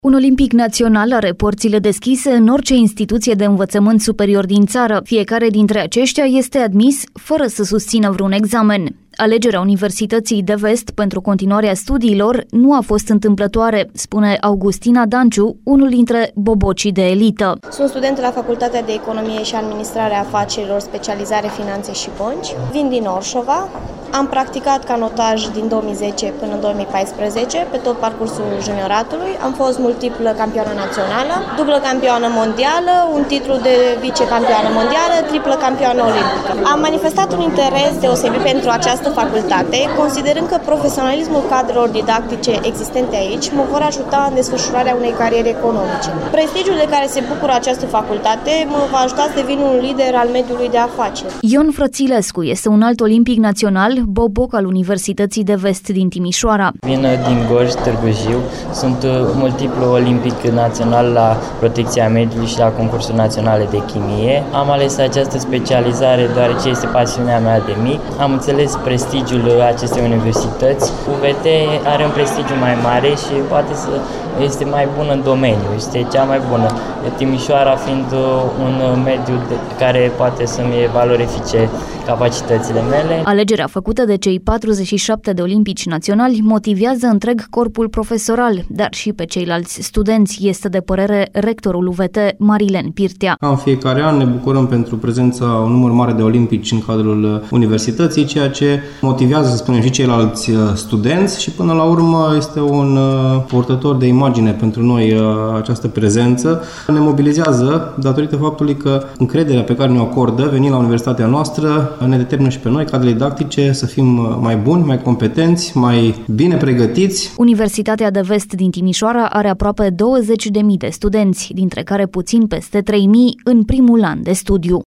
Un olimpic național are porțile deschise în orice instituție de învățământ superior din țară. Fiecare dintre aceștia este admis fără să susțină vreun examen. Alegerea Universității de Vest pentru continuarea studiilor nu a fost întâmplătoare, spune Augustina Danciu, unul dintre bobocii de elită. Sunt student la Facultatea de Economie și Administrare a Afacerilor, specializare Finanțe și Bănci. Vin din Orșova. Am practicat canotaj din 2010 până în 2014 pe tot parcursul junioratului. Am fost multiplă campioană națională, dublă campioană mondială, un titlu de vicecampioană mondială, triplă campioană olimpică. Am manifestat un interes deosebit pentru această facultate, considerând că profesionalismul cadrelor didactice existente aici mă vor ajuta în desfășurarea unei cariere economice. Prestigiul de care se bucură această facultate mă va ajuta să devin un lider al mediului de afaceri. Ion Frățilescu este un alt olimpic național, boboc al Universității de Vest din Timișoara. Vin din Gorj, Târgu Jiu. Sunt multiplu olimpic național la protecția mediului și la concursuri naționale de chimie. Am ales această specializare deoarece este pasiunea mea de mic. Am înțeles prestigiul acestei universități. UVT are un prestigiu mai mare și poate să este mai bună în domeniu, este cea mai bună. Timișoara fiind un mediu care poate să-mi valorifice capacitățile mele. Alegerea făcută de cei 47 de olimpici naționali motivează întreg corpul profesoral, dar și pe ceilalți studenți, este de părere rectorul UVT, Marilen Pirtea. În fiecare an ne bucurăm pentru prezența un număr mare de olimpici în cadrul universității, ceea ce motivează, să spunem, și ceilalți studenți și până la urmă este un purtător de imagine pentru noi această prezență. Ne mobilizează datorită faptului că încrederea pe care ne-o acordă venind la universitatea noastră ne determină și pe noi, cadrele didactice, să fim mai buni, mai competenți, mai bine pregătiți. Universitatea de Vest din Timișoara are aproape 20.000 de studenți, dintre care puțin peste 3.000 în primul an de studiu.